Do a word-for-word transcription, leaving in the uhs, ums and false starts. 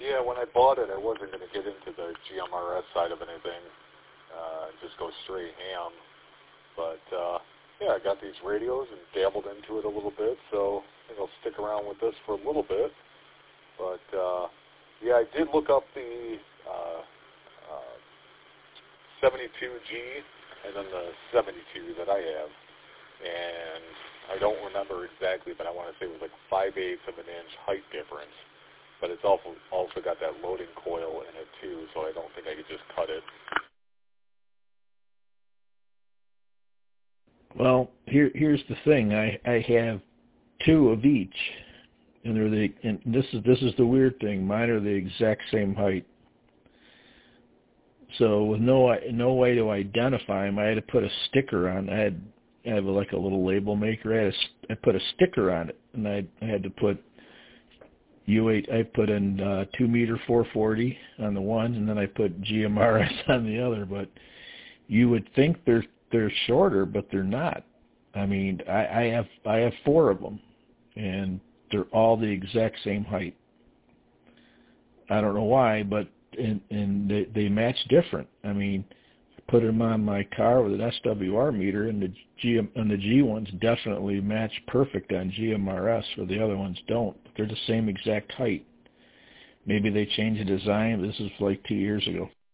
Yeah, when I bought it, I wasn't going to get into the G M R S side of anything, uh, just go straight ham. But, uh, yeah, I got these radios and dabbled into it a little bit, so I think I'll stick around with this for a little bit. But, uh, yeah, I did look up the uh, uh, seventy-two G and then the seventy-two that I have. And I don't remember exactly, but I want to say it was like five-eighths of an inch height difference. But it's also, also got that loading coil in it, too, so I don't think I could just cut it. Well, here here's the thing. I, I have two of each, and they're the and this is this is the weird thing. Mine are the exact same height. So with no no way to identify them, I had to put a sticker on. I had I have like a little label maker. I had a, I put a sticker on it, and I, I had to put U eight. I put in uh, two meter four forty on the one, and then I put G M R S on the other. But you would think they're they're shorter, but they're not. I mean, I, I have I have four of them, and they're all the exact same height. I don't know why, but and, and they, they match different. I mean, I put them on my car with an S W R meter, and the G and the G ones definitely match perfect on G M R S, where the other ones don't. But they're the same exact height. Maybe they changed the design. This is like two years ago.